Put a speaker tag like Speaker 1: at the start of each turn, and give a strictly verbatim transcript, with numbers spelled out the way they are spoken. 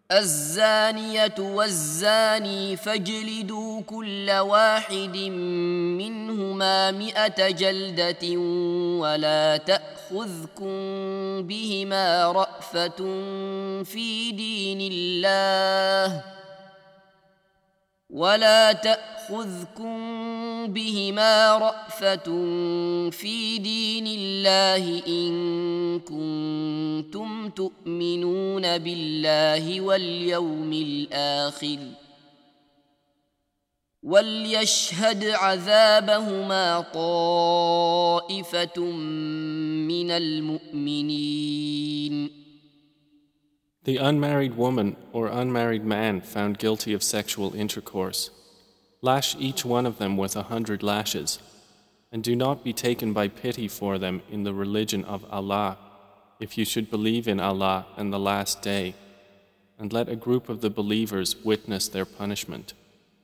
Speaker 1: الزانية والزاني فاجلدوا كل واحد منهما مئة جلدة ولا تأخذكم بهما رأفة في دين الله ولا تأخذكم بهما رأفة في دين الله إن كنتم تؤمنون بالله واليوم الآخر وليشهد عذابهما طائفة من المؤمنين.
Speaker 2: The unmarried woman or unmarried man found guilty of sexual intercourse, lash each one of them with a hundred lashes, and do not be taken by pity for them in the religion of Allah, if you should believe in Allah and the last day, and let a group of the believers witness their punishment.